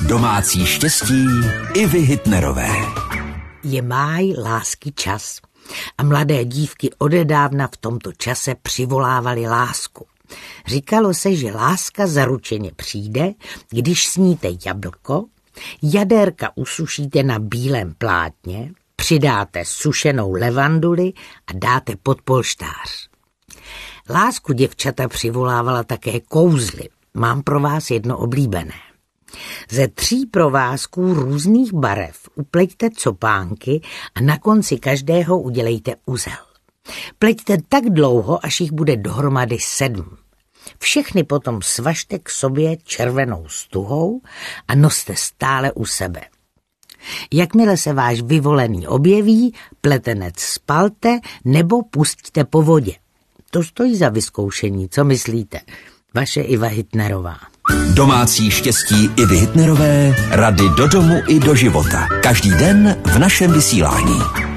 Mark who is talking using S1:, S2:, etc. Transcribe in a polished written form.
S1: Domácí štěstí Ivy Hitnerové.
S2: Je máj lásky čas a mladé dívky odedávna v tomto čase přivolávaly lásku. Říkalo se, že láska zaručeně přijde, když sníte jablko, jadérka usušíte na bílém plátně, přidáte sušenou levanduli a dáte pod polštář. Lásku děvčata přivolávala také kouzly. Mám pro vás jedno oblíbené. Ze 3 provázků různých barev upleťte copánky a na konci každého udělejte uzel. Pleťte tak dlouho, až jich bude dohromady 7. Všechny potom svažte k sobě červenou stuhou a noste stále u sebe. Jakmile se váš vyvolený objeví, pletenec spalte nebo pusťte po vodě. To stojí za vyzkoušení, co myslíte? Vaše Iva Hitnerová.
S1: Domácí štěstí Ivy Hitnerové, rady do domu i do života. Každý den v našem vysílání.